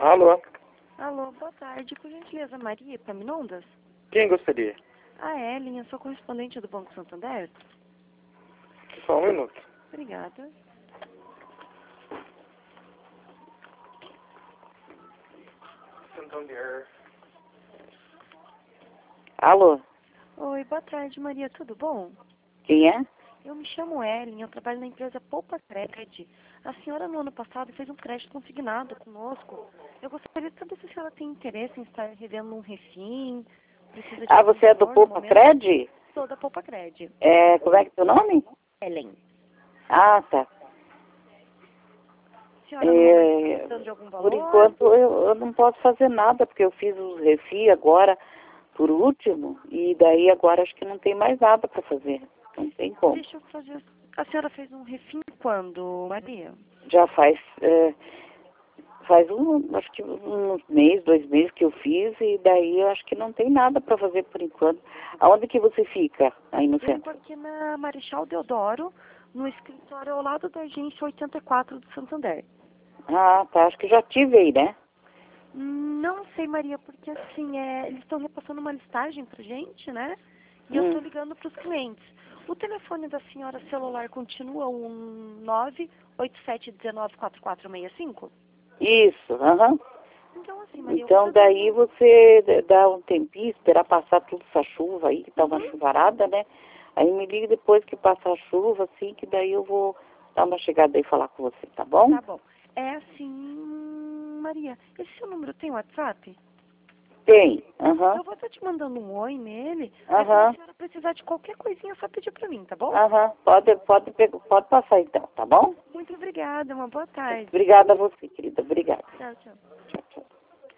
Alô? Alô, boa tarde. Por gentileza, Maria Epaminondas? Quem gostaria? A Ellen, eu sou correspondente do Banco Santander. Só um minuto. Obrigada. Santander. Alô, Oi, boa tarde, Maria. Tudo bom? quem é? Eu me chamo Ellen, eu trabalho na empresa Poupa Cred. A senhora, no ano passado, fez um crédito consignado conosco. Eu gostaria de saber se a senhora tem interesse em estar revendo um refim, precisa de algum Você é do valor no Poupa momento. Cred? Sou da Poupa Cred. Como é que é seu nome? Ellen. Ah, tá. A senhora no momento está precisando de algum valor? Por enquanto eu não posso fazer nada, porque eu fiz os refi agora, por último, e daí agora acho que não tem mais nada para fazer. Não tem como. Deixa eu fazer... A senhora fez um refim quando, Maria? Já faz acho que uns mês, 2 meses que eu fiz, e daí eu acho que não tem nada para fazer por enquanto. Aonde que você fica aí no Eu fico centro? aqui na Marechal Deodoro, no escritório ao lado da agência 84 do Santander. Ah, tá. Acho que já tive aí, né? Não sei, Maria, porque assim, eles estão repassando uma listagem pra gente, né? E eu estou ligando para os clientes. O telefone da senhora celular continua o 987194465? Isso, aham. Então, assim, Maria, Então daí você dá um tempinho, esperar passar toda essa chuva aí, que tá uma chuvarada, né? Aí me liga depois que passar a chuva, assim, que daí eu vou dar uma chegada aí e falar com você, tá bom? Tá bom. É assim, Maria, esse seu número tem WhatsApp? Tem, aham, Eu vou estar te mandando um oi nele. Aí, se a aham, senhora precisar de qualquer coisinha, é só pedir pra mim, tá bom? aham. Pode passar então, tá bom? Muito obrigada, uma boa tarde. Obrigada a você, querida, obrigada. Tchau, tchau.